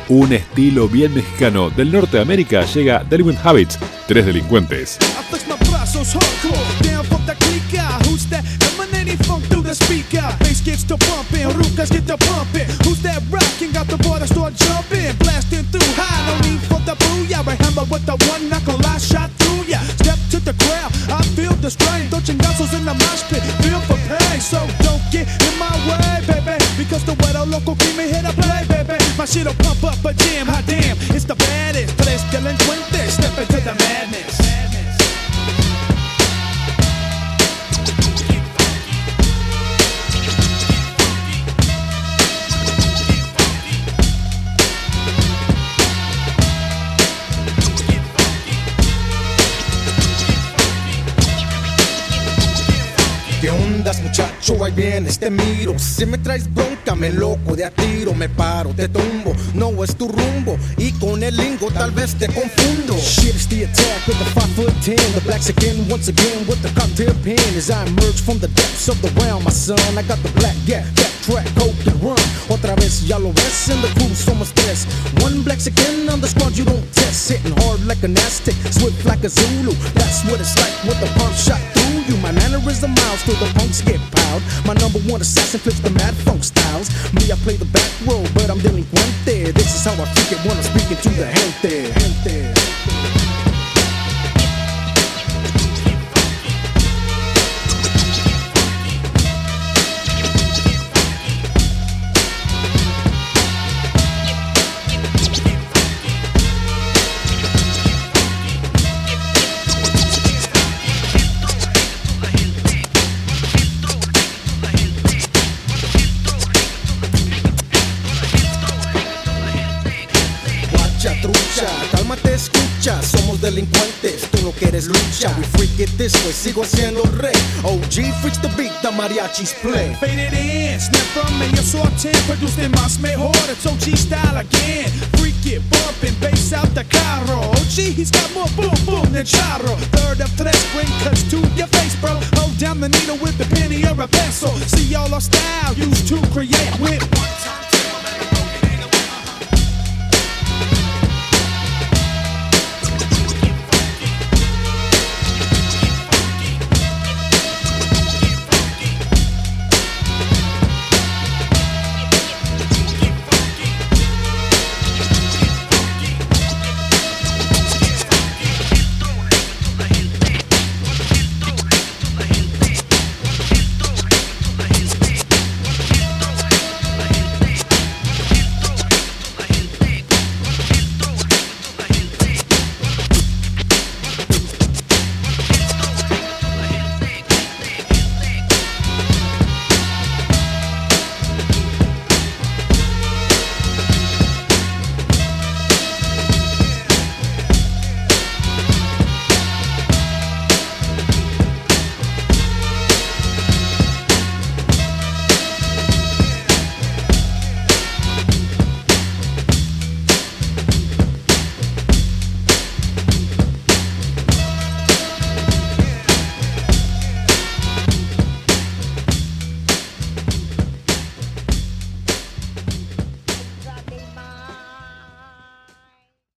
Un estilo bien mexicano del norte de América llega Delinquent Habits, Tres Delincuentes. My shit'll pump up a jam, hot damn, it's the baddest. Tres delincuentes, step into the madness. ¿Qué ondas, muchacho? Ahí vienes, te miro. Si me traes bronca, me loco de a tiro. Me paro, te tumbo, no es tu rumbo. Y con el lingo tal vez te confundo. Shit, it's the attack with the 5'10". The blacks again, once again with the cocktail pen. As I emerge from the depths of the realm, my son, I got the black gap, backtrack, coke and run. Otra vez, ya lo ves, in the crew somos tres. One black again on the squad you don't test. Hitting hard like an Aztec, swift like a Zulu. That's what it's like with the pump shot through you. My mannerism miles till the punks get piled. My number one assassin flips the mad funk styles. Me, I play the back row, but I'm delinquente. This is how I freak it when I'm speaking to the gente. Cálmate, escucha, somos delincuentes, tú no quieres lucha. We freak it this way, sigo siendo rey. OG freaks the beat, the mariachis play. Faded in, snap from medio sorten, producen más mejor, it's OG style again. Freak it, bumping, bass out the carro. OG, he's got more boom boom than charro. Third of tres, bring cuts to your face, bro. Hold down the needle with the penny or a pencil. See all our style used to create with